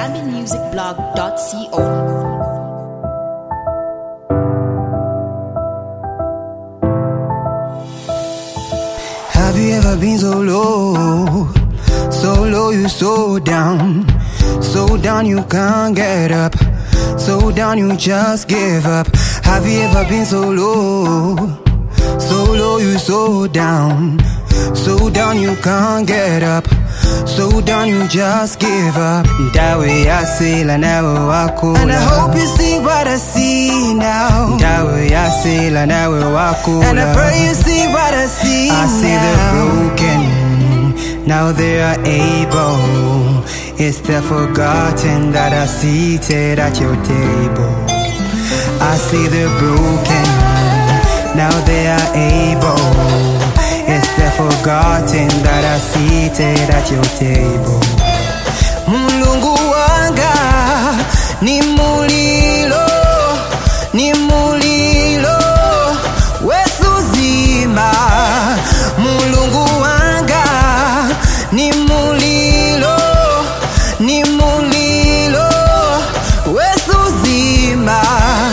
ZambianMusicBlog.co. Have you ever been so low? So low you so down you can't get up. So down you just give up. Have you ever been so low? So low you so down you can't get up. So down you just give up. Dawe yasila nawe wako. And I hope you see what I see now. Dawe yasila nawe wako. And I pray you see what I see now. I see the broken, now they are able. It's the forgotten that are seated at your table. I see the broken, now they are able. It's the forgotten that are seated at your table. Mulungu wanga ni mulilo, ni mulilo wesuzima. Mulungu wanga ni mulilo, ni mulilo wesuzima.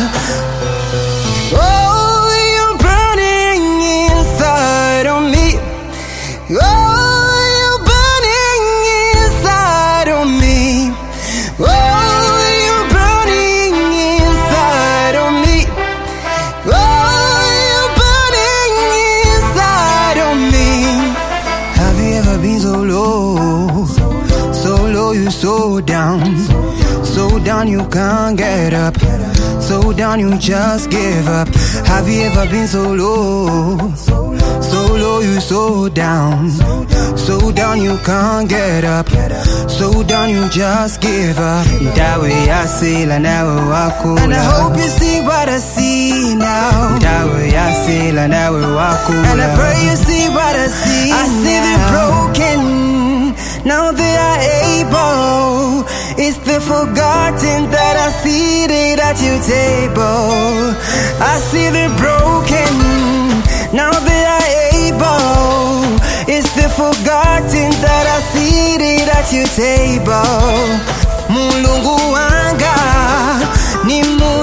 So down you can't get up. So down you just give up. Have you ever been so low? So low you so down you can't get up. So down you just give up. Dawe yasila nawe wako. And I hope you see what I see now. Dawe yasila nawe wako. And I pray you see what I see. I see the broken, now they are able. It's the forgotten that are seated at your table. I see the broken, now they are able. It's the forgotten that are seated at your table. Mulungu wanga ni